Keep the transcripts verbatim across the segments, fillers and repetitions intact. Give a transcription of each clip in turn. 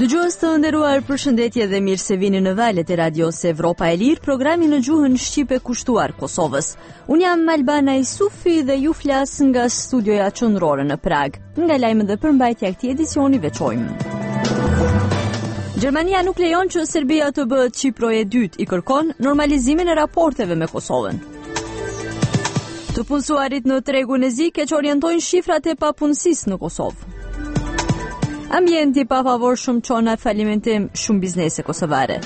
Dëgjues të nderuar, përshëndetje dhe mirë se vini në valët e radios Evropa e Lirë, programi në gjuhën shqipe kushtuar Kosovës. Unë jam Albana Isufi dhe ju flas nga studioja qendrore në Prag. Nga lajmet dhe përmbajtja e këtij edicioni veçojmë. Gjermania nuk lejon që Serbia të bëhet Çipro e dytë, i kërkon normalizimin e raporteve me Kosovën. Të punësuarit në tregun e zi keq orientojnë shifrat e papunësisë në Kosovë. Ambienti pa favorshëm çon në falimentim shumë biznese kosovare.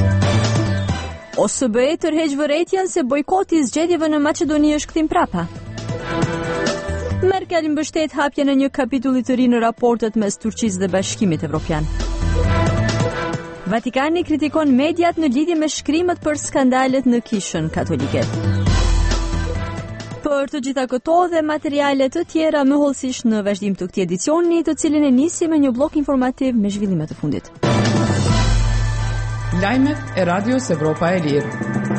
O S B E tërheq vërejtjen se bojkoti i zgjedhjeve në Maqedoni është kthim prapa. Merkel mbështet hapjen e një kapitulli të ri në raportet mes Turqisë dhe Bashkimit Evropian. Vatikani kritikon mediat në lidhje me shkrimet për skandalet në Kishën Katolike. Për të gjitha këto dhe materiale të tjera më hollësisht në vazhdim të këtij edicioni, të cilin e nisim me një blok informativ me zhvillimet e fundit. Lajmet e Radios Evropa e Lirë.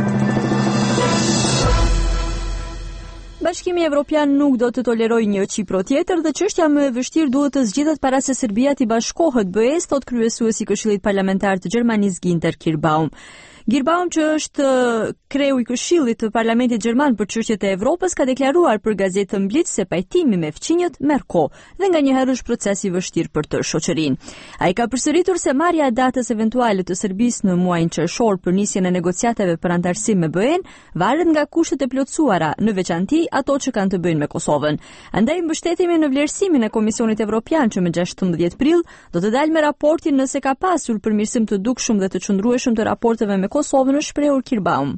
Bashkimi Evropian nuk do të tolerojë një Çipro tjetër dhe çështja më e vështirë duhet të zgjidhet para se Serbia të bashkohet B E-s, thot kryesuesi i Këshillit Parlamentar të Gjermanisë Ginter Kirbaum. Girbaum, që është kreu i Këshillit të Parlamentit Gjerman për çështjet e Evropës, ka deklaruar për gazetën Blitz se pajtimi me fqinjët merr kohë dhe nganjëherë është proces i vështirë për të shoqërinë. Ai ka përsëritur se marrja e datës eventuale të Serbisë në muajin qershor për nisjen e negociatave për antarësim me B E-n varet nga kushtet e plotësuara, në veçanti ato që kanë të bëjnë me Kosovën. Andaj mbështetemi në vlerësimin e Komisionit Evropian që më gjashtëmbëdhjetë prill do të dalë me raportin nëse ka pasur përmirësim të dukshëm dhe të qëndrueshëm të raporteve me Kosovën, është shprehur Kirbaum.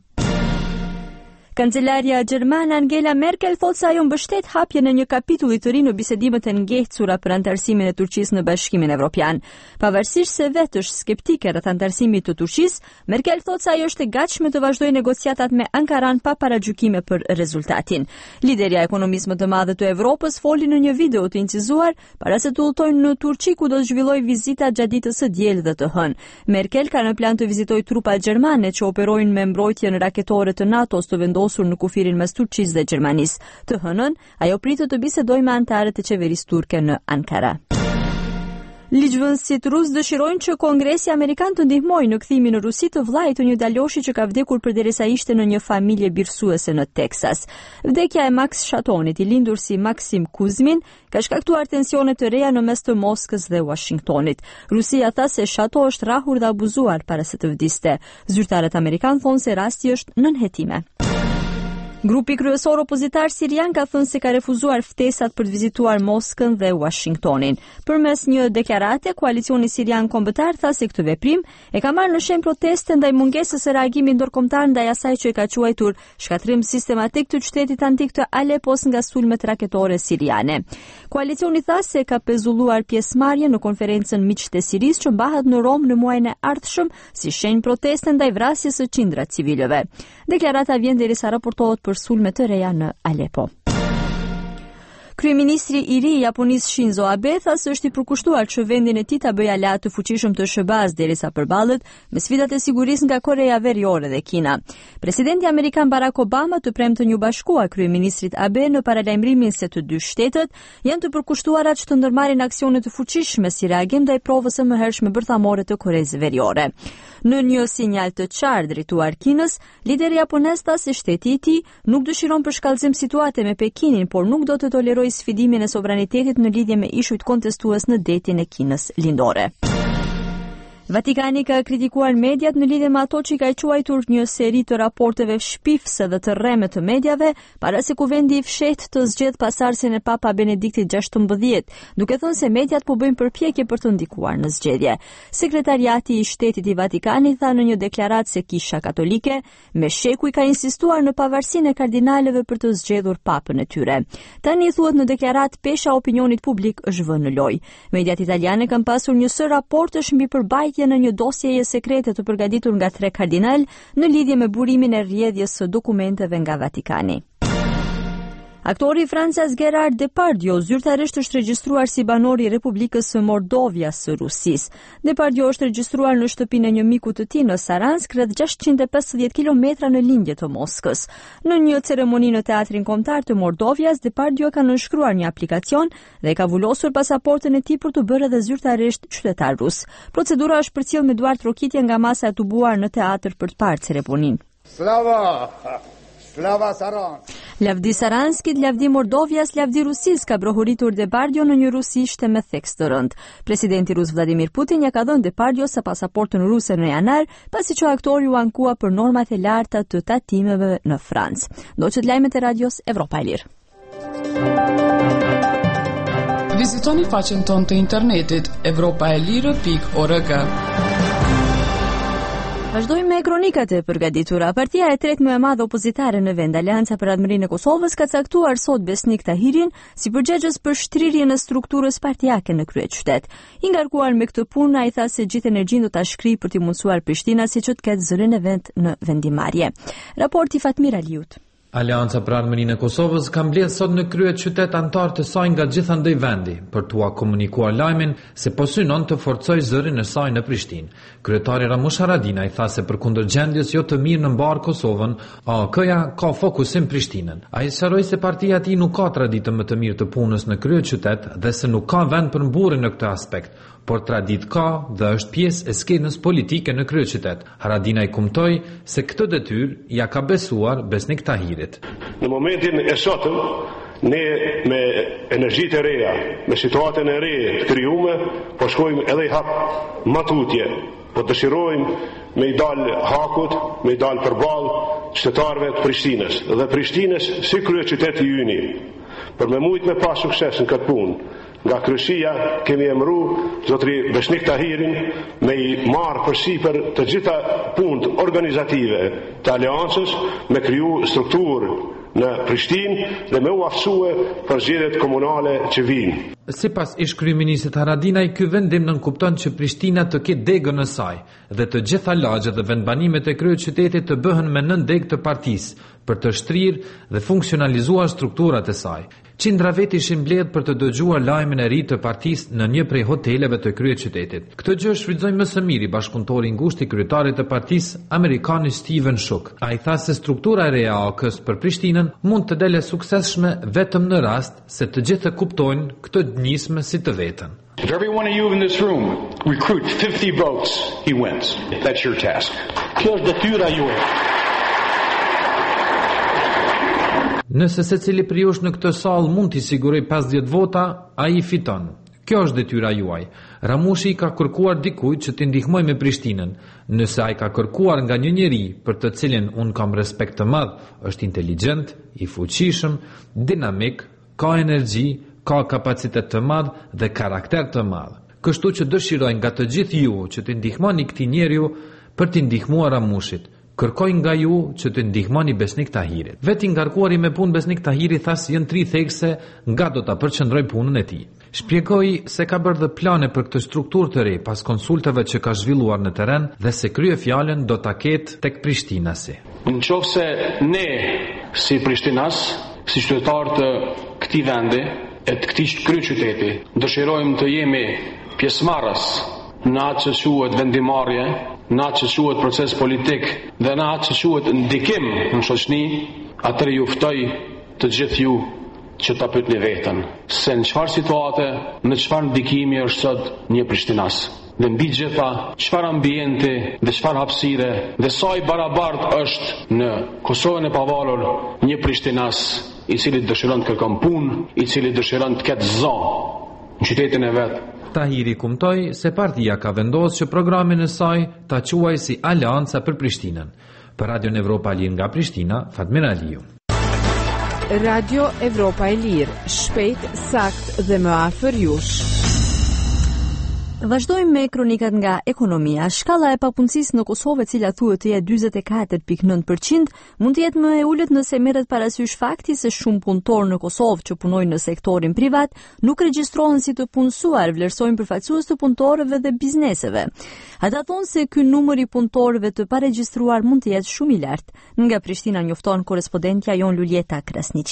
Kancelaria gjermane Angela Merkel thot se ajo mbështet hapjen e një kapitulli të ri në bisedimet e ngjecura për antarësimin e Turqisë në Bashkimin Evropian. Pavarësisht se vetë është skeptike rreth antarësimit të Turqisë, Merkel thot se ajo është e gatshme të vazhdojë negociatat me Ankaran pa paragjykime për rezultatin. Liderja e ekonomisë më të madhe të Evropës foli në një video të incizuar para se të udhtojnë në Turqi, ku do të zhvillojë vizita gjatë ditës së diel dhe të hënë. Merkel ka në plan të vizitojë trupat gjermane që operojnë me mbrojtjen raketore të NATO-s të vendosur në kufirin mes Turqisë dhe Gjermanisë. Të hënën, ajo pritet të bisedojë me anëtarët e qeverisë turke në Ankara. Ligjvënësit rus dëshirojnë që Kongresi Amerikan të ndihmojë në kthimin në Rusi të vllait të një daloshi që ka vdekur përderisa ishte në një familje birsuese në Teksas. Vdekja e Max Shatonit, i lindur si Maksim Kuzmin, ka shkaktuar tensione të reja në mes të Moskës dhe Washingtonit. Rusia tha se Shato është rrahur dhe abuzuar para se të vdiste. Zyrtarët amerikan thonë se rasti është nën hetime. Grupi kryesor opozitar sirian ka thënë se ka refuzuar ftesat për të vizituar Moskën dhe Washingtonin. Përmes një deklarate, koalicioni sirian kombëtar tha se këtë veprim e ka marrë në shenjë proteste ndaj mungesës së reagimit ndërkombëtar ndaj asaj që e ka quajtur shkatrim sistematik të qytetit antik të Alepos nga sulmet raketore siriane. Koalicioni tha se ka pezulluar pjesëmarrje në konferencën Miqtë e Sirisë që mbahet në Rom në muajin e ardhshëm si shenjë proteste ndaj vrasjes së qindra civilëve. Deklarata vjen derisa raportohet për sulme të reja në Alepo. Kryeministri i ri i Japonisë Shinzo Abe tha se është i përkushtuar që vendin e tij ta bëjë aleat të fuqishëm të S B A-s derisa përballet me sfidat e sigurisë nga Korea Veriore dhe Kina. Presidenti amerikan Barack Obama të premten ju bashkua kryeministrit Abe në paralajmërimin se të dy shtetet janë të përkushtuara që të ndërmarrin aksione të fuqishme si reagim ndaj provës së mëhershme bërthamore të Koreas Veriore. Në një sinjal të qartë drejtuar Kinës, lideri japonez tha se shteti i tij nuk dëshiron përshkallëzim situate me Pekinin, por nuk do të tolerojë sfidimin e sovranitetit në lidhje me ishujt kontestues në detin e Kinës lindore. Vatikani ka kritikuar mediat në lidhje me ato që i ka quajtur një seri të raporteve shpifse dhe të rreme të medjave para se kuvendi i fshehtë të zgjedh pasardhësin e Papa Benediktit gjashtëmbëdhjetë, duke thënë se mediat po bëjnë përpjekje për të ndikuar në zgjedhje. Sekretariati i Shtetit i Vatikanit tha në një deklaratë se Kisha Katolike me shekuj ka insistuar në pavarësinë e kardinalëve për të zgjedhur papën e tyre. Tani thuhet në deklaratë pesha opinionit publik është vënë në lojë. Mediat italiane kanë pasur një sër raportesh mbi përbajtje në një dosjeje sekrete të përgatitur nga tre kardinal në lidhje me burimin e rrjedhjes së dokumenteve nga Vatikani. Aktori francez Gerard Depardieu zyrtarisht është regjistruar si banor i Republikës së Mordovjas së Rusisë. Depardieu është regjistruar në shtëpinë e një miku të tij në Saransk, rreth gjashtëqind e pesëdhjetë kilometra në lindje të Moskës. Në një ceremoni në Teatrin Kombëtar të Mordovjas, Depardieu ka nënshkruar një aplikacion dhe ka vulosur pasaportën e tij për të bërë edhe zyrtarisht qytetar rus. Procedura është përcjell me duart rokitje nga masa e tubuar në teatr për të parë ceremoninë. Slava! Slava Saransk! Lavdi Saranskit, lavdi Mordovjas, lavdi Rusisë, ka brohuritur Depardieu në një rusishte me theks të rënd. Presidenti rus Vladimir Putin ja ka dhënë Depardieu sa pasaportën ruse në janar, pasi që aktori u ankua për normat e larta të tatimeve në Francë. Ndoqët lajmet e radios Evropa e Lirë. Vizitoni faqen tonë të internetit evropa e lirë pikë org. Vazhdojmë me kronikat e përgatitura. Partia e tretë më e madhe opozitare në vend, Aleanca për Admërinë e Kosovës, ka caktuar sot Besnik Tahirin si përgjegjës për shtrirjen e strukturës partijake në kryeqytet. I ngarkuar me këtë punë, ai tha se gjithë energjinë do ta shkrijë për t'i mundsuar Prishtina siç të ketë zërin e vet në vendimarrje. Raporti Fatmir Aliut. Aleanca për Armërinë e Kosovës ka mbledhur sot në krye qytet antar të saj nga gjithandej vendi për t'ua komunikuar lajmin se po synon të forcojë zërin e saj në Prishtinë. Kryetari Ramush Haradinaj tha se përkundër gjendjes jo të mirë në mbar Kosovën, A K-ja ka fokusim Prishtinën. Ai sqaroi se partia e tij nuk ka traditë më të mirë të punës në krye qytet dhe se nuk ka vend për mburrje në këtë aspekt, por tradit ka dhe është pjesë e skenës politike në kryeqytet. Haradinaj kumtoi se këtë detyrë ja ka besuar Besnik Tahirit. Në momentin e sotëm, ne me energjitë e reja, me situatën e re të krijuar, po shkojmë edhe i hap matutje, po dëshirojmë me i dal hakut, me i dal përballë qytetarëve të Prishtinës dhe Prishtinës si kryeqyteti i yni. Për me mujt me pas sukses në këtë punë, nga kryeshia kemi emëru zotri Besnik Tahirin me i marë përsipër të gjitha punët organizative të aleancës, me kriju strukturë në Prishtinë dhe me u aftësue për zgjedhjet komunale që vijnë. Sipas ish kryeministit Haradinaj, ky vendim nënkupton që Prishtina të ketë degën e saj dhe të gjitha lagjet dhe vendbanimet e kryeqytetit të bëhen me nën degë të partisë për të shtrirë dhe funksionalizuar strukturat e saj. Qindra vet ishin mbledh për të dëgjuar lajmin e ri të partisë në një prej hoteleve të kryeqytetit. Këtë gjë shfrytëzoi më së miri bashkëpunëtori i ngushtë i kryetarit të partisë, amerikani Steven Shook. Ai tha se struktura e re e A K-s për Prishtinën mund të dalë suksesshme vetëm në rast se të gjithë kuptojnë këtë nismë si të vetën. If every one of you in this room recruit fifty votes, he wins. That's your task. Kjo është detyra juaj. Nëse secili prej jush në këtë sallë mund t'i siguroj pesëdhjetë vota, ai fiton. Kjo është detyra juaj. Ramushi ka kërkuar dikujt që t'i ndihmojë me Prishtinën. Nëse ai ka kërkuar nga një njeri për të cilin un kam respekt të madh, është inteligjent, i fuqishëm, dinamik, ka energji, ka kapacitet të madh dhe karakter të madh. Kështu që dëshiroj nga të gjithë ju që t'i ndihmoni këtij njeriu për t'i ndihmuar Ramushit. Kërkoj nga ju që të ndihmoni Besnik Tahirit. Veti ngarkuari me punë Besnik Tahiri tha se janë tri thekse nga do ta përqendroj punën e tij. Shpjegoi se ka bërë dhe plane për këtë strukturë të re pas konsultave që ka zhvilluar në terren dhe se kryefjalën do ta ketë tek Prishtinasi. Nëse ne si Prishtinas, si qytetar të këtij vendi e të këtij kryeqyteti, dëshirojmë të jemi pjesëmarrës në atë që quhet vendimarrje, në atë që quhet proces politik dhe në atë që quhet ndikim në shoqëni, atëherë ju ftoj të gjithë ju që ta pyetni veten se në çfarë situate, në çfarë ndikimi është sot një Prishtinas. Dhe mbi gjitha, çfarë ambienti dhe çfarë hapësire dhe sa i barabartë është në Kosovën e pavarur një Prishtinas i cili dëshiron të kërkon punë, i cili dëshiron të ketë zonë në qytetin e vet. Tahiri kumtoi se partia ka vendosur që programin e saj ta quajë si Aleanca për Prishtinën. Për Radio Evropa e Lirë nga Prishtina, Fatmir Aliu. Radio Evropa e Lirë, shpejt, sakt dhe më afër jush. Vazhdojmë me kronikat nga ekonomia. Shkalla e papunësisë në Kosovë, e cila thuhet të jetë njëzet e katër pikë nëntë përqind, mund të jetë më e ulët nëse merret parasysh fakti se shumë punëtorë në Kosovë që punojnë në sektorin privat nuk regjistrohen si të punësuar, vlerësojnë përfaqësues të punëtorëve dhe bizneseve. Ata thonë se ky numër i punëtorëve të paregjistruar mund të jetë shumë i lartë. Nga Prishtina njofton korrespondentja jon Luljeta Krasniqi.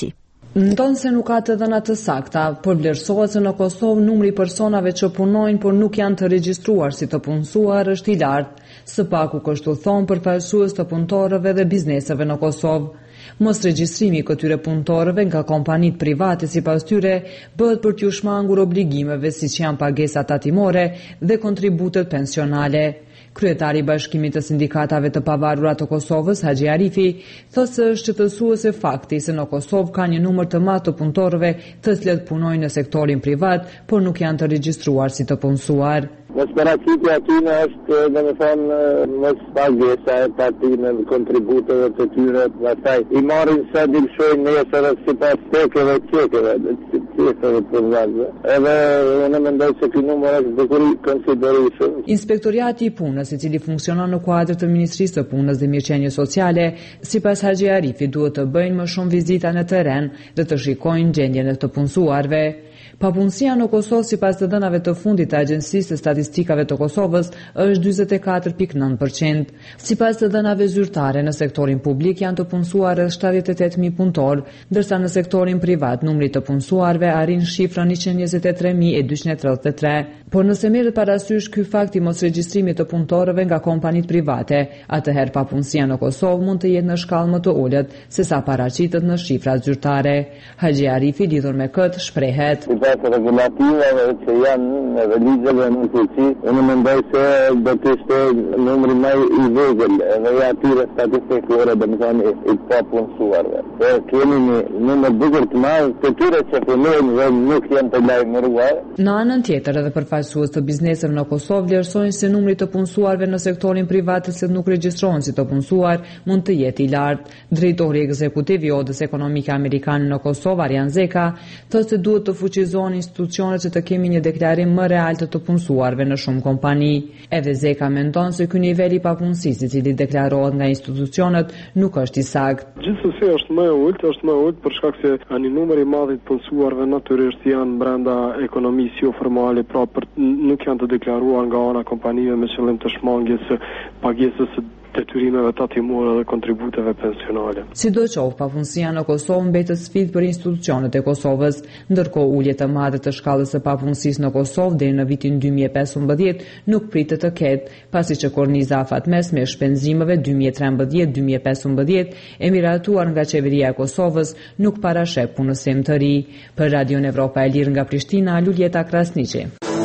Ndonë se nuk ka të dhëna të sakta, por vlerësohet se në Kosovë numri i personave që punojnë por nuk janë të regjistruar si të punësuar është i lartë, së paku kështu thonë përfaqësues të punëtorëve dhe bizneseve në Kosovë. Mos regjistrimi i këtyre punëtorëve nga kompanitë private sipas tyre bëhet për t'u shmangur obligimeve siç janë pagesat tatimore dhe kontributet pensionale. Kryetari i Bashkimit të Sindikatave të Pavarura të Kosovës, Haxhi Arifi, thotë se është qëtësuese fakti se në Kosovë ka një numër të madh të punëtorëve të cilët punojnë në sektorin privat, por nuk janë të regjistruar si të punësuar. Mos paraqitja atyre është, dhe me thonë, mos pagesa e tatimeve dhe kontributeve të tyre, pastaj i marrin sa dilshojnë nesër sipas tekeve çekeve, çekeve të vazhdo. Edhe unë mendoj se ky numër është dukur i konsiderueshëm. Inspektoriati i punës, i cili funksionon në kuadër të Ministrisë së Punës dhe Mirëqenies Sociale, sipas Haxhi Arifi duhet të bëjnë më shumë vizita në terren dhe të shikojnë gjendjen e të punësuarve. Papunësia në Kosovë sipas të dhënave të fundit të Agjencisë së Statistikave të Kosovës është njëzet e katër pikë nëntë përqind. Sipas të dhënave zyrtare në sektorin publik janë të punësuar rreth shtatëdhjetë e tetë mijë punëtor, ndërsa në sektorin privat numri të punësuarve arrin shifrën njëqind e njëzet e tre mijë e dyqind e tridhjetë e tre. Por nëse merret parasysh ky fakt i mos regjistrimit të punëtorëve nga kompanitë private, atëherë papunësia në Kosovë mund të jetë në shkallë më të ulët se sa paraqitet në shifrat zyrtare. Haxhi Arifi lidhur me këtë shprehet: Të regulativave që janë në ligjeve në fuqi, unë mendoj se do të ishte numri më i vogël edhe i atyre statistikore, domethënë i papunësuarve. Ne kemi një numër bukur të madh të tyre që punojnë dhe nuk janë të lajmëruar. Në anën tjetër, edhe përfaqësues të bizneseve në Kosovë vlerësojnë se numri të punësuarve në sektorin privat që nuk regjistrohen si të punësuar mund të jetë i lartë. Drejtori ekzekutiv i Odës Ekonomike Amerikane në Kosovë, Arjan Zeka, thotë se duhet të fuqizohen institucionet që të kemi një deklarim më real të të punësuarve në shumë kompani. Edhe Zeka mendon se ky nivel i papunësisë i cili deklarohet nga institucionet nuk është i saktë. Gjithsesi është më e ulët, është më e ulët për shkak se një numër i madh i punësuarve natyrisht janë brenda ekonomisë jo formale, pra për, nuk janë të deklaruar nga ana kompanive me qëllim të shmangjes së pagesës së detyrimeve tatimore dhe kontributeve pensionale. Sidoqoftë, papunësia në Kosovë mbetet sfidë për institucionet e Kosovës, ndërkohë uljet e mëdha të shkallës së papunësisë në Kosovë deri në vitin dy mijë e pesëmbëdhjetë nuk pritet të ketë, pasi që korniza afatmesme e shpenzimeve dy mijë e trembëdhjetë dy mijë e pesëmbëdhjetë e miratuar nga qeveria e Kosovës nuk parasheh punësim të ri. Për Radion Evropa e Lirë nga Prishtina, Luljeta Krasniqi.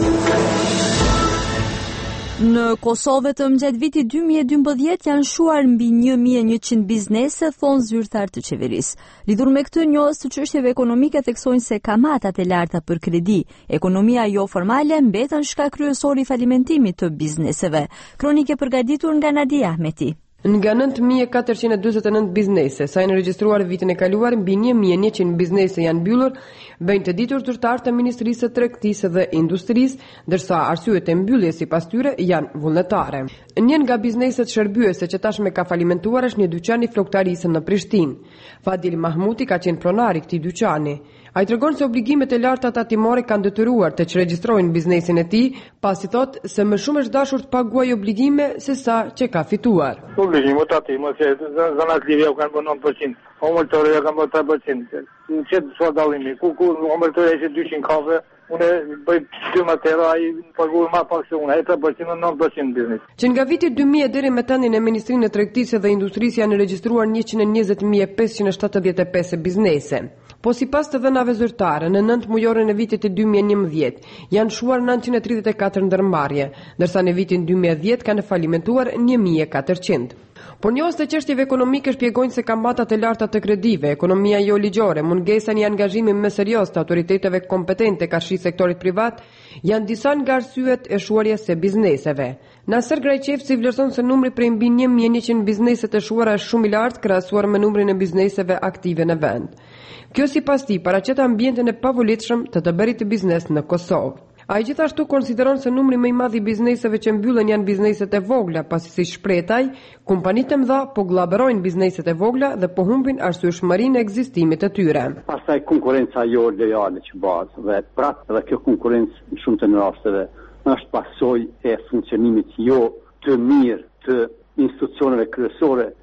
Në Kosovë vetëm gjatë vitit dy mijë e dymbëdhjetë janë shuar mbi një mijë e njëqind biznese, thonë zyrtar të qeverisë. Lidhur me këtë, njohës të çështjeve ekonomike theksojnë se kamatat e larta për kredi, ekonomia jo formale mbetën shkak kryesor i falimentimit të bizneseve. Kronike përgatitur nga Nadia Ahmeti. Nga nëntë mijë e katërqind e dyzet e nëntë biznese, sa janë regjistruar vitin e kaluar, mbi një mijë e njëqind biznese janë mbyllur, bëjnë të ditur zyrtarë të Ministrisë së Tregtisë dhe Industrisë, ndërsa arsyet e mbylljes sipas tyre janë vullnetare. Një nga bizneset shërbyese që tashmë ka falimentuar është një dyqan i floktarisë në Prishtinë. Fadil Mahmuti ka qenë pronar i këtij dyqani. Ai tregon se obligimet e larta tatimore kanë detyruar të regjistrohen biznesin e tij, pasi thotë se më shumë është dashur të paguajë obligime se sa që ka fituar. Obligimet tatimore se zanatliria u kanë bënë nëntë përqind, omërtoria kanë bënë tre përqind. Në çet çfarë dallimi? Ku ku omërtoria ishte dyqind kafe, unë bëj dy matera, ai paguaj më pak se unë, ai tre përqind në nëntë përqind biznes. Që nga viti dy mijë deri me tani në Ministrinë e Tregtisë dhe Industrisë janë regjistruar njëqind e njëzet mijë e pesëqind e shtatëdhjetë e pesë biznese. Po sipas të dhënave zyrtare, në nëntë mujore në vitit e dy mijë e njëmbëdhjetë janë shuar nëntëqind e tridhjetë e katër ndërmarrje, ndërsa në vitin dy mijë e dhjetë kanë falimentuar një mijë e katërqind. Por njohës të çështjeve ekonomike shpjegojnë se kamatat e larta të kredive, ekonomia jo ligjore, mungesa një angazhimi më serioz të autoriteteve kompetente karshi sektorit privat janë disa nga arsyet e shuarjes së bizneseve. Nasser Grajçevci vlerëson se numri prej mbi një mijë e njëqind biznese të shuara është shumë i lartë krahasuar me numrin e bizneseve aktive në vend. Kjo sipas tij paraqet ambientin e pavolitshëm të të bërit të biznes në Kosovë. Ai gjithashtu konsideron se numri më i madh i bizneseve që mbyllen janë bizneset e vogla, pasi si shpretaj, kompanitë e mëdha po llaborojnë bizneset e vogla dhe po humbin arsyeshmërinë e ekzistimit të tyre. Pastaj konkurenca jo lojale që bëhet dhe prap edhe kjo konkurrencë në shumë të rasteve është pasojë e funksionimit jo të mirë të institucioneve kryesore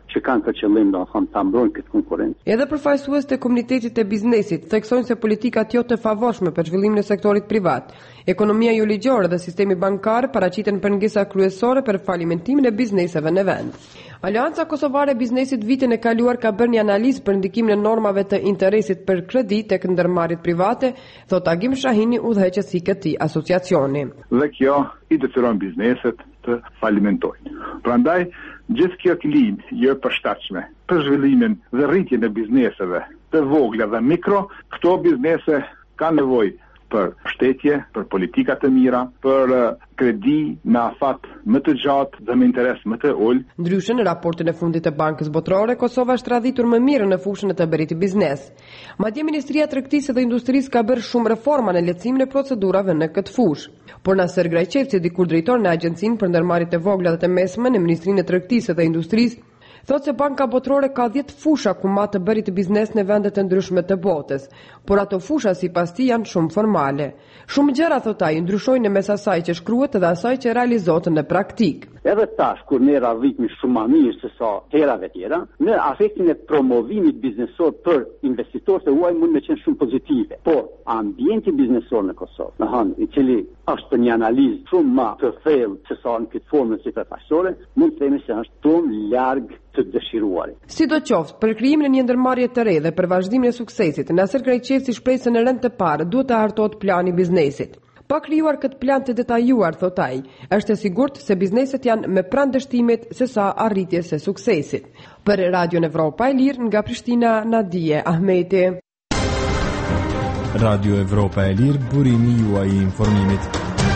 që kanë për qëllim do të ta mbrojnë këtë konkurrencë. Edhe përfaqësues të komunitetit të biznesit theksojnë se politikat jo të favorshme për zhvillimin e sektorit privat, ekonomia jo ligjore dhe sistemi bankar paraqiten pengesa kryesore për falimentimin e bizneseve në vend. Aleanca Kosovare e Biznesit vitin e kaluar ka bërë një analizë për ndikimin e normave të interesit për kredi tek ndërmarrjet private, thot Agim Shahini, udhëheqës i këtij asociacioni. Dhe kjo i detyron bizneset të falimentojnë. Prandaj, gjithë kjo klinë jo e përshtatshme për zhvillimin dhe rritjen e bizneseve të vogla dhe mikro, këto biznese kanë nevojë për shtetje, për politika të mira, për kredi me afat më të gjatë dhe me interes më të ulë. Ndryshe, në raportin e fundit të Bankës Botërore, Kosova është radhitur më mirë në fushën e të bërit biznes. Madje Ministria e Tregtisë dhe Industrisë ka bërë shumë reforma në lehtësimin e procedurave në këtë fushë. Por Naser Grajçevci, dikur drejtor në Agjencinë për ndërmarrjet e vogla dhe të mesme në Ministrinë e Tregtisë dhe Industrisë, thotë se Banka Botërore ka dhjetë fusha ku ma të bërit biznes në vendet e ndryshme të botës, por ato fusha sipas tij janë shumë formale. Shumë gjëra, thot ai, ndryshojnë në mes asaj që shkruhet dhe asaj që realizohet në praktik. Edhe tash, kur ne radhitmi shumë më mirë se sa herave tjera, në aspektin e promovimit biznesor për investitorët e huaj mund me qenë shumë pozitive. Por, ambienti biznesor në Kosovë, në hanë, i cili është për një analizë shumë më të thellë se sa në këtë formën si përfaqësore, mund të themi se është shumë larg të dëshiruarit. Sidoqoftë, për krijimin e një ndërmarrje të re dhe për vazhdimin e suksesit, Naser Grajçevci shpreh se në rend të parë duhet të hartohet plani i biznesit. Pa krijuar këtë plan të detajuar, thot ai, është e sigurt se bizneset janë me pranë dështimit se sa arritjes së suksesit. Për Radio Evropa e Lirë nga Prishtina, Nadije Ahmeti. Radio Evropa e Lirë, burimi juaj i informimit.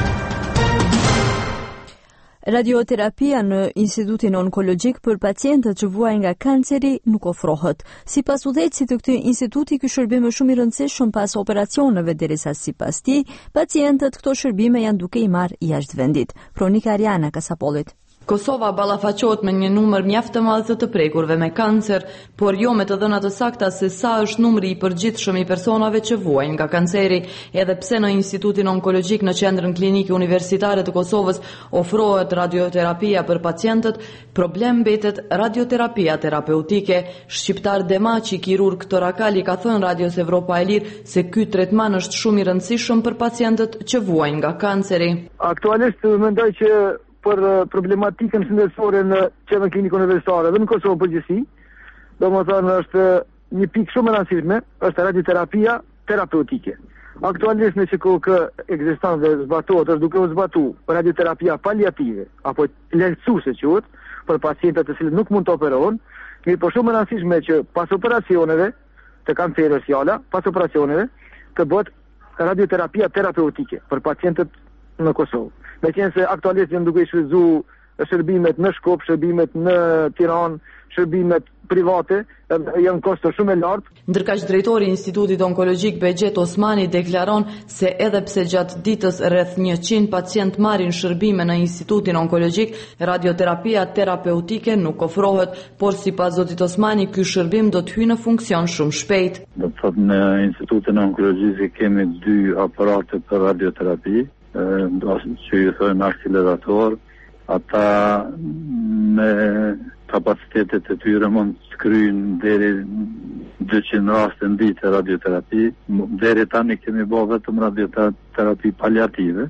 Radioterapia në Institutin Onkologjik për pacientët që vuajnë nga kanceri nuk ofrohet. Sipas udhëheqësit të këtij instituti, ky shërbim është shumë i rëndësishëm pas operacioneve, derisa sipas tij, pacientët këto shërbime janë duke i marrë jashtë vendit. Kronika Ariana Kasapollit. Kosova ballafaqohet me një numër mjaft të madh të prekurve me kancer, por jo me të dhëna të sakta se sa është numri i përgjithshëm i personave që vuajnë nga kanceri, edhe pse në Institutin Onkologjik në Qendrën Klinike Universitare të Kosovës ofrohet radioterapia për pacientët, problem mbetet radioterapia terapeutike. Shqiptar Demaçi, kirurg torakali, ka thënë Radios Evropa e Lirë se ky tretman është shumë i rëndësishëm për pacientët që vuajnë nga kanceri. Aktualisht mendoj që për problematikën shëndetësore në Qendrën Klinike Universitare dhe në Kosovë përgjithësi, domethënë është një pikë shumë e rëndësishme, është radioterapia terapeutike. Aktualisht në çka ka ekziston dhe zbatohet, është duke u zbatuar radioterapia paliative apo lehtësuese quhet për pacientët të cilët nuk mund të operohen, mirë po shumë e rëndësishme që pas operacioneve të kancerit fjala, pas operacioneve të bëhet radioterapia terapeutike për pacientët në Kosovë. Me qenë se aktualisht janë duke i shfrytzuar shërbimet në Shkup, shërbimet në Tiranë, shërbimet private, janë kosto shumë e lartë. Ndërkaq drejtori i Institutit Onkologjik Begjet Osmani deklaron se edhe pse gjatë ditës rreth njëqind pacient marrin shërbime në Institutin Onkologjik, radioterapia terapeutike nuk ofrohet, por sipas zotit Osmani ky shërbim do të hyjë në funksion shumë shpejt. Do të thotë në Institutin Onkologjik kemi dy aparate për radioterapi, që ju thojnë akselerator, ata me kapacitetet e tyre mund të kryjnë deri dyqind raste në ditë radioterapi. Deri tani kemi bërë vetëm radioterapi paliative.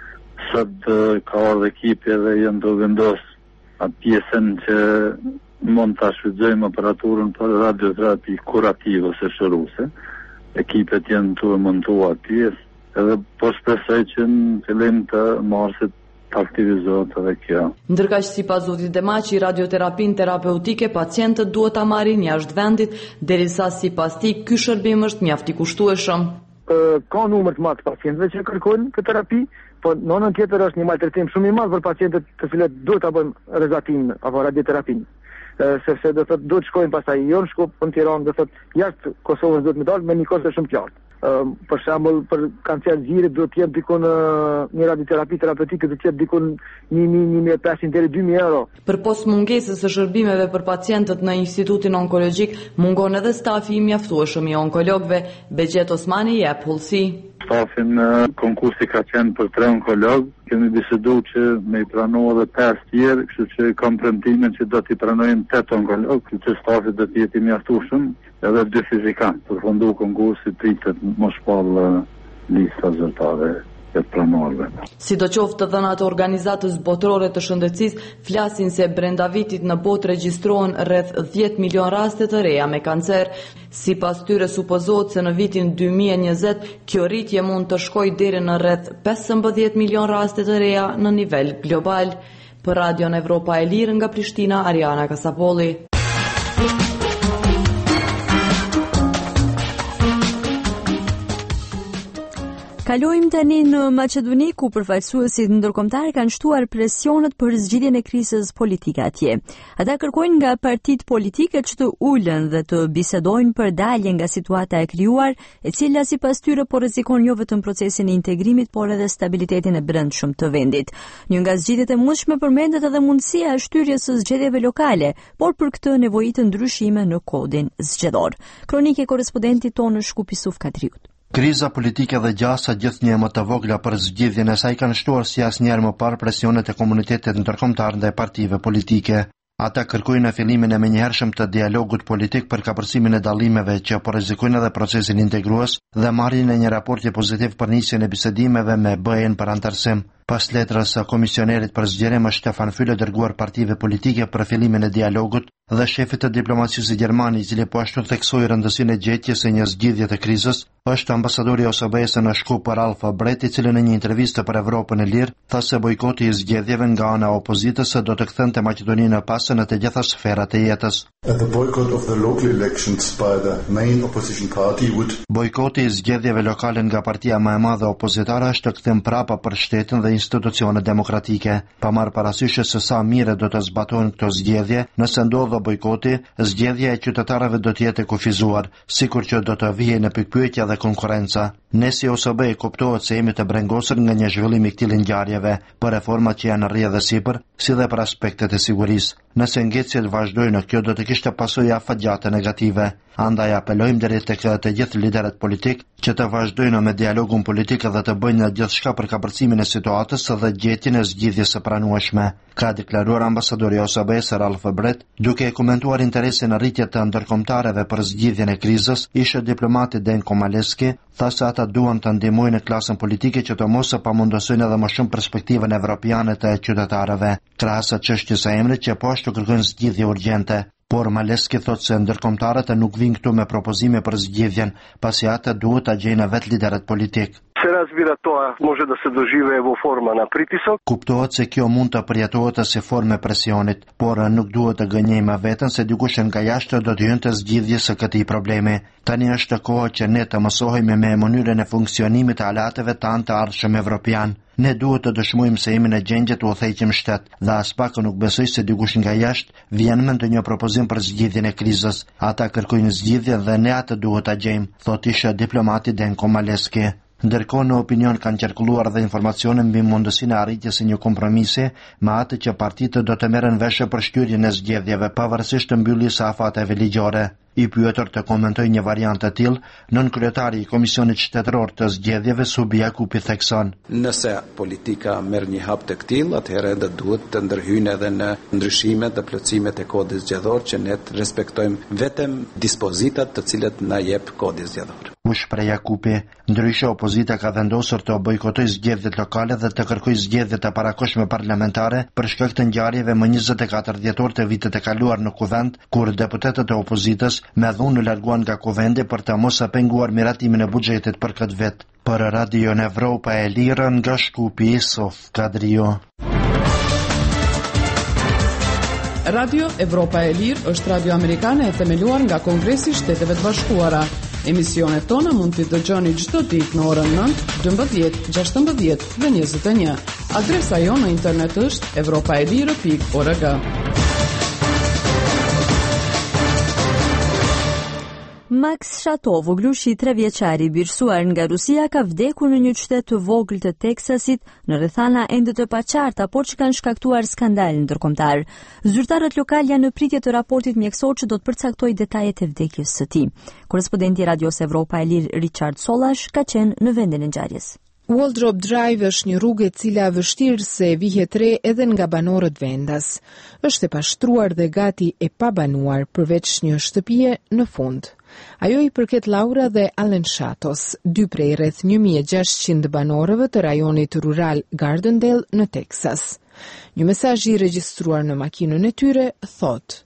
Sot ka ardhur ekipi dhe janë të vendos atë pjesën që mund ta shfrytëzojmë aparaturën për radioterapi kurative ose shëruese. Ekipet janë të montuar pjesë, edhe po shpresoj që në fillim të marsit të aktivizohet edhe kjo. Ndërkaq sipas zotit Demaçi, radioterapinë terapeutike pacientët duhet ta marrin jashtë vendit, derisa sipas tij ky shërbim është mjaft i kushtueshëm. Ka numër të madh të pacientëve që kërkojnë këtë terapi, po në anën tjetër është një maltretim shumë i madh për pacientët të cilët duhet ta bëjnë rezatin apo radioterapinë. Sepse do thotë duhet shkojnë pastaj jo në Shkup, në Tiranë, do thotë jashtë Kosovës duhet më dalë me një kosto shumë të lartë. Uh, për shembull për kancer gjirit do të jetë dikon uh, një radioterapi terapeutike do të jetë dikon një mijë e pesëqind deri dy mijë euro. Për pos mungesës së shërbimeve për pacientët në Institutin Onkologjik, mungon edhe stafi i mjaftueshëm i onkologëve. Begjet Osmani jep hollësi. stafin, konkursi ka qenë për tre onkolog, kemi bisedu që me i pranu edhe pesë tjerë, kështu që kam premtimin që do t'i pranojmë tetë onkolog, kështu që stafi do t'jeti mjaftueshëm, edhe dy fizikantë. Përfundu konkursi pritet mos shpall lista zyrtare. Sidoqoftë të dhënat e organizatës botërore të shëndetësisë flasin se brenda vitit në botë regjistrohen rreth dhjetë milion raste të reja me kancer. Sipas tyre supozohet se në vitin dy mijë e njëzet kjo rritje mund të shkojë deri në rreth pesëmbëdhjetë milion raste të reja në nivel global. Për Radion Evropa e Lirë nga Prishtina, Ariana Kasapolli. Kalojmë tani në Maqedoni, ku përfaqësuesit ndërkombëtar kanë shtuar presionet për zgjidhjen e krizës politike atje. Ata kërkojnë nga partitë politike që të ulen dhe të bisedojnë për dalje nga situata e krijuar, e cila sipas tyre po rrezikon jo vetëm procesin e integrimit, por edhe stabilitetin e brendshëm të vendit. Një nga zgjidhjet e mundshme përmendet edhe mundësia e shtyrjes së zgjedhjeve lokale, por për këtë nevojitet ndryshime në kodin zgjedhor. Kronikë e korrespondentit tonë Shkup Yusuf Kadriut. Kriza politike dhe gjasa gjithnjë më të vogla për zgjidhjen e saj kanë shtuar si asnjëherë më parë presionet e komunitetit ndërkombëtar ndaj partive politike. Ata kërkojnë fillimin e menjëhershëm të dialogut politik për kapërsimin e dallimeve që po rrezikojnë edhe procesin integrues dhe marrjen e një raporti pozitiv për nisjen e bisedimeve me B E-n për antarësim. Pas letrës së komisionerit për zgjerim është Stefan Füle dërguar partive politike për fillimin e dialogut dhe shefit të diplomacisë gjermane, i cili po ashtu theksoi rëndësinë e gjetjes së një zgjidhje të krizës, është ambasadori i O S B-s në Shkup Ralph Brett, i cili në një intervistë për Evropën e Lirë tha se bojkoti i zgjedhjeve nga ana e opozitës do të kthente Maqedoninë në pasë në të gjitha sferat e jetës. Bojkoti i zgjedhjeve lokale nga partia më e madhe opozitare është të kthim prapa për shtetin dhe institucionet demokratike. Pa marrë parasysh se sa mire do të zbatohen këto zgjedhje, nëse ndodhë bojkoti, zgjedhja e qytetarëve do të jetë kufizuar, sikur që do të vijë në pikpyetje dhe konkurrenca. Ne si O S B kuptohet se jemi të brengosur nga një zhvillim i këtij ngjarjeve, për reformat që janë rrjedhë dhe sipër, si dhe për aspektet e sigurisë. Nëse ngecjet vazhdojnë, kjo do të kishte pasojë afatgjate negative. Andaj apelojmë deri tek të gjithë liderët politik që të vazhdojnë me dialogun politik dhe të bëjnë gjithçka për kapërcimin e situatës dhe gjetjen e zgjidhjes së pranueshme, ka deklaruar ambasadori i O S B-s Ralph Brett, duke komentuar interesin në rritje të ndërkombëtarëve për zgjidhjen e krizës. Ishte diplomati Denko Maleski tha se ata duan të ndihmojnë klasën politike që të mos e pamundosojnë edhe më shumë perspektivën evropiane të qytetarëve, krahas çështjes së emrit që po ashtu kërkojnë zgjidhje urgjente. Por Maleski thot se ndërkombëtarët nuk vijnë këtu me propozime për zgjidhjen, pasi ata duhet ta gjejnë vetë liderët politik. Se разбира тоа може да се доживее во форма на притисок. Kuptohet se kjo mund të përjetohet si formë e presionit, por nuk duhet të gënjejmë veten se dikush nga jashtë do të hyjë në zgjidhje së këtij problemi. Tani është koha që ne të mësohemi me mënyrën e funksionimit të alateve tanë të ardhshëm evropian. Ne duhet të dëshmojmë se jemi në gjendje të udhëheqim shtet, dhe as pak nuk besoj se dikush nga jashtë vjen me ndonjë propozim për zgjidhjen e krizës. Ata kërkojnë zgjidhje dhe ne atë duhet ta gjejmë, thotë isha diplomati Denko Maleski. Ndërkohë në opinion kanë qarkulluar dhe informacione mbi mundësinë e arritjes së një kompromisi me atë që partitë do të merren vesh për shtyrjen e zgjedhjeve pavarësisht të mbylljes së afateve ligjore. I pyetur të komentoj një variant të tillë, nën kryetari i Komisionit Shtetëror të Zgjedhjeve Subi Jakupi thekson: Nëse politika merr një hap të tillë, atëherë do duhet të ndërhyjnë edhe në ndryshimet dhe plotësimet e kodit zgjedhor që ne të respektojmë vetëm dispozitat të cilat na jep kodi zgjedhor. U shpreh Jakupi. Ndryshe opozita ka vendosur të bojkotojë zgjedhjet lokale dhe të kërkojë zgjedhje të parakohshme parlamentare për shkak të ngjarjeve më njëzet e katër dhjetor të vitit të kaluar në Kuvend, kur deputetët e opozitës me dhunë larguan nga Kuvendi për të mos penguar miratimin e buxhetit për këtë vit. Për Radio Evropa e Lirë nga Shkupi Yusuf Kadriu. Radio Evropa e Lirë është radio amerikane e themeluar nga Kongresi i Shteteve të Bashkuara. Emisionet tona mund t'i dëgjoni çdo ditë në orën nëntë, dymbëdhjetë, gjashtëmbëdhjetë dhe njëzet e një. Adresa jonë në internet është evropaelire pikë org. Max Shatov, voglushi tre vjeçari birsuar nga Rusia, ka vdekur në një qytet të vogël të Teksasit në rrethana ende të paqarta, por që kanë shkaktuar skandal ndërkombëtar. Zyrtarët lokal janë në pritje të raportit mjekësor që do të përcaktojë detajet e vdekjes së tij. Korrespondenti i Radios Evropa e Lirë Richard Sollash ka qenë në vendin e ngjarjes. Waldrop Drive është një rrugë e cila vështirë se vihet re edhe nga banorët vendas. Është e pashtruar dhe gati e pabanuar përveç një shtëpie në fund. Ajo i përket Laura dhe Allen Shatos, dy prej rreth një mijë e gjashtëqind banorëve të rajonit rural Gardendale në Teksas. Një mesazh i regjistruar në makinën e tyre thotë: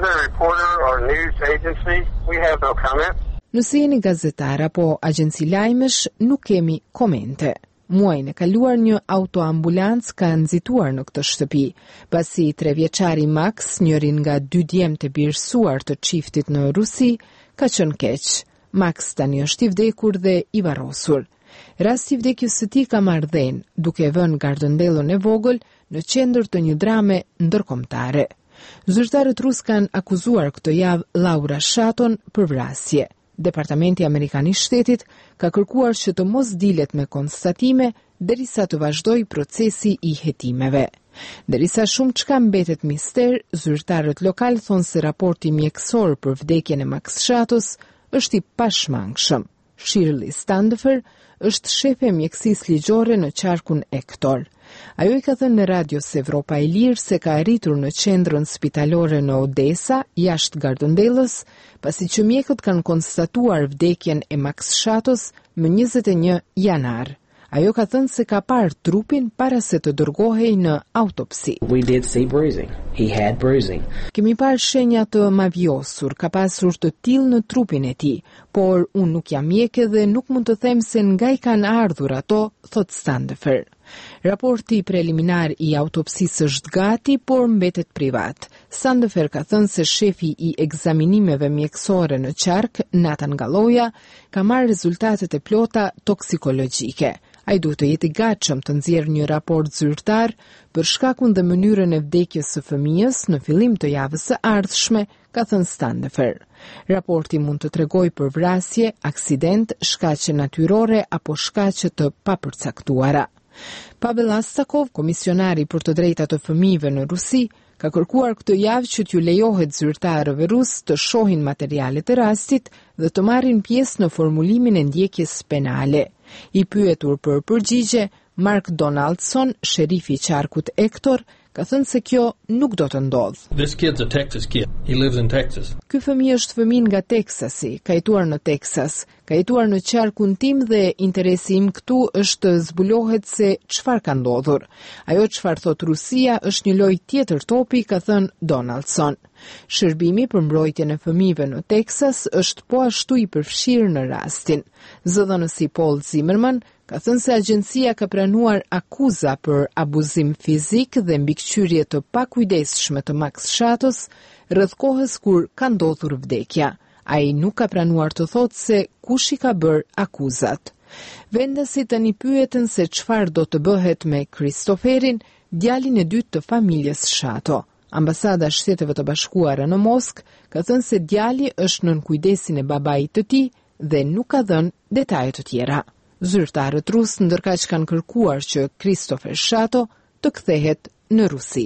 Nëse jeni gazetar apo agjenci lajmesh, nuk kemi komente. Muajin e kaluar një autoambulancë ka nxituar në këtë shtëpi, pasi tre vjeçari Max, njëri nga dy djemtë e birësuar të çiftit në Rusi, ka qenë keq. Max tani është i vdekur dhe i varrosur. Rasti i vdekjes së tij ka marrëdhënë, duke vënë Gardendale-n e vogël në qendër të një drame ndërkombëtare. Zyrtarët rus kanë akuzuar këtë javë Laura Shaton për vrasje. Departamenti Amerikan i Shtetit ka kërkuar që të mos dilet me konstatime derisa të vazhdojë procesi i hetimeve. Derisa shumë çka mbetet mister, zyrtarët lokal thonë se raporti mjekësor për vdekjen e Max Shatos është i pashmangshëm. Shirley Standifer është shefe e mjekësisë ligjore në qarkun Ektor. Ajo i ka thënë në Radios Evropa e Lirë se ka arritur në qendrën spitalore në Odessa, jashtë Gardendale-s, pasi që mjekët kanë konstatuar vdekjen e Max Shatos më njëzet e një janar. Ajo ka thënë se ka parë trupin para se të dërgohej në autopsi. We did see bruising. He had bruising. Kemi parë shenja të mavjosur, ka pasur të tillë në trupin e tij, por unë nuk jam mjeke dhe nuk mund të them se nga i kanë ardhur ato, thot Standifer. Raporti preliminar i autopsisë është gati, por mbetet privat. Standifer ka thënë se shefi i ekzaminimeve mjekësore në qark, Nathan Galloja, ka marrë rezultatet e plota toksikologjike. Ai duhet të jetë i gatshëm të nxjerrë një raport zyrtar për shkakun dhe mënyrën e vdekjes së fëmijës në fillim të javës së ardhshme, ka thënë Standifer. Raporti mund të tregojë për vrasje, aksident, shkaqe natyrore apo shkaqe të papërcaktuara. Pavel Astakov, komisionari për të drejtat të fëmijëve në Rusi, ka kërkuar këtë javë që t'ju lejohet zyrtarëve rus të shohin materialet e rastit dhe të marrin pjesë në formulimin e ndjekjes penale. I pyetur për përgjigje, Mark Donaldson, sherifi i qarkut Ektor, ka thënë se kjo nuk do të ndodhë. This kid's a Texas kid. He lives in Texas. Ky fëmijë është fëmijë nga Teksasi, ka jetuar në Teksas, ka jetuar në qarkun tim dhe interesi im këtu është të zbulohet se çfarë ka ndodhur. Ajo çfarë thot Rusia është një lojë tjetër topi, ka thënë Donaldson. Shërbimi për mbrojtjen e fëmijëve në Teksas është po ashtu i përfshirë në rastin. Zëdhënësi Paul Zimmerman ka thënë se agjencia ka pranuar akuza për abuzim fizik dhe mbikëqyrje të pakujdesshme të Max Shatos rreth kohës kur ka ndodhur vdekja. Ai nuk ka pranuar të thotë se kush i ka bërë akuzat. Vendasit tani pyeten se çfarë do të bëhet me Christopherin, djalin e dytë të familjes Shato. Ambasada e Shteteve të Bashkuara në Moskë ka thënë se djali është nën kujdesin e babait të tij dhe nuk ka dhënë detaje të tjera. Zyrtarët rus ndërkaq kanë kërkuar që Christopher Shato të kthehet në Rusi.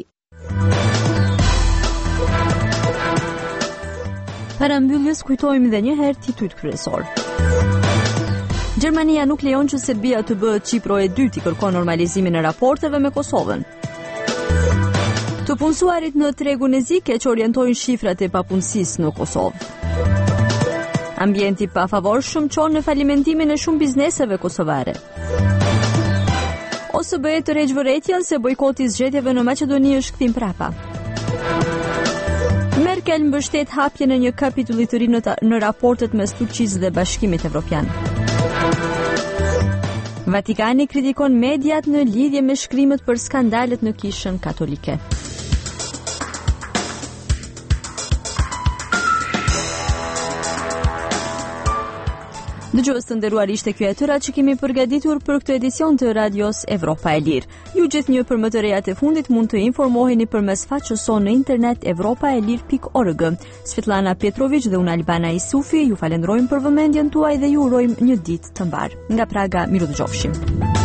Para mbylljes kujtojmë edhe një herë titujt kryesor. Gjermania nuk lejon që Serbia të bëhet Çipro e dytë, i kërkon normalizimin e raporteve me Kosovën. Të punësuarit në tregun e zi keq orientojnë shifrat e papunësisë në Kosovë. Ambienti pa favorshëm çon në falimentimin e shumë bizneseve kosovare. O S B të rregjë vërejtjen se bojkoti i zgjedhjeve në Maqedoni është kthim prapa. Merkel mbështet hapjen e një kapitulli të ri në, në raportet mes Turqisë dhe Bashkimit Evropian. Vatikani kritikon mediat në lidhje me shkrimet për skandalet në Kishën Katolike. Dëgjues të nderuar, ishte ky e tëra që kemi përgatitur për këtë edicion të Radios Evropa e Lirë. Ju gjithnjë për më të rejat e fundit mund të informoheni përmes faqes sonë në internet evropaelir pikë org. Svetlana Petrović dhe unë Albana Isufi ju falenderojmë për vëmendjen tuaj dhe ju urojmë një ditë të mbar. Nga Praga, miru dëgjofshim.